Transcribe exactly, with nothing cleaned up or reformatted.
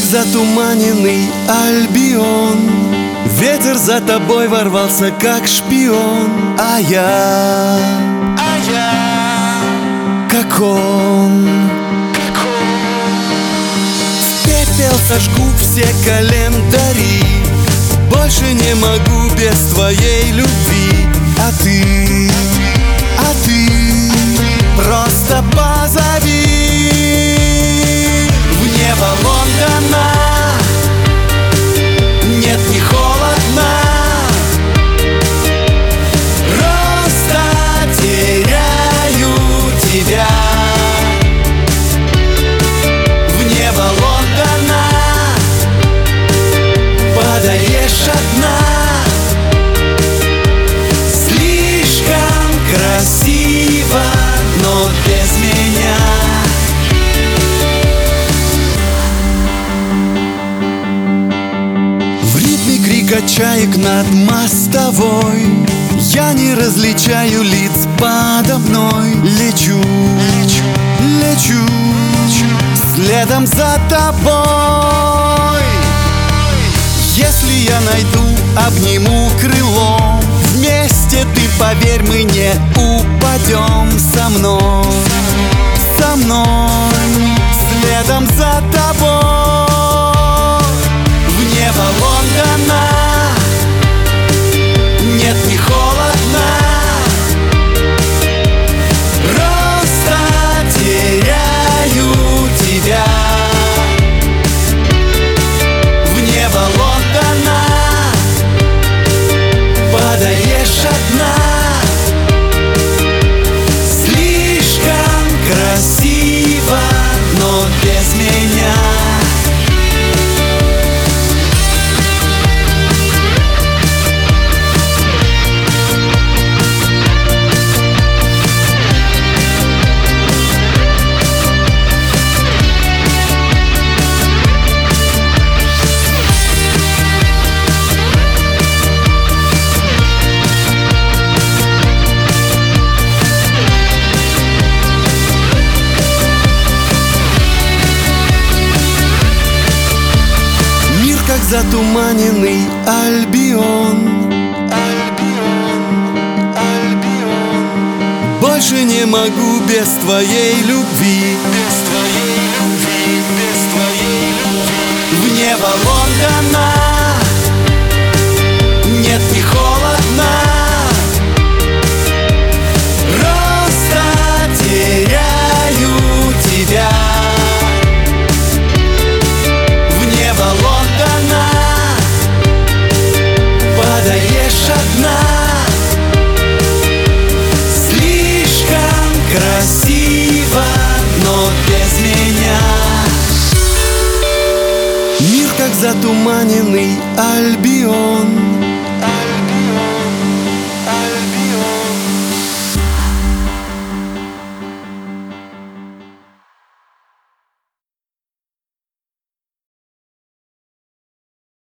затуманенный Альбион. Ветер за тобой ворвался, как шпион. А я, а я, как он, как он. в пепел сожгу все календари. Больше не могу без твоей любви. А ты, а ты просто позови в небо Лондона. Нет, не холодно, просто теряю тебя. В небо Лондона падаешь одна. Слишком красиво, но без меня. Крика чаек над мостовой, я не различаю лиц подо мной. Лечу, Лечу, лечу, лечу, следом за тобой. Если я найду, обниму крылом. Вместе, ты поверь, мы не упадем. Со мной, со мной, следом за тобой. В небо Лондона. Нет, не холодно, просто теряю тебя. В небо Лондона падаешь одна. Слишком красиво, но без меня. Затуманенный Альбион. Альбион, Альбион. Больше не могу без твоей любви. Без твоей любви, без твоей любви. В небо Лондона. Нет, не холодно, просто теряю тебя. В небо Лондона падаешь одна. Слишком красиво, но без меня. Мир как затуманенный Альбион.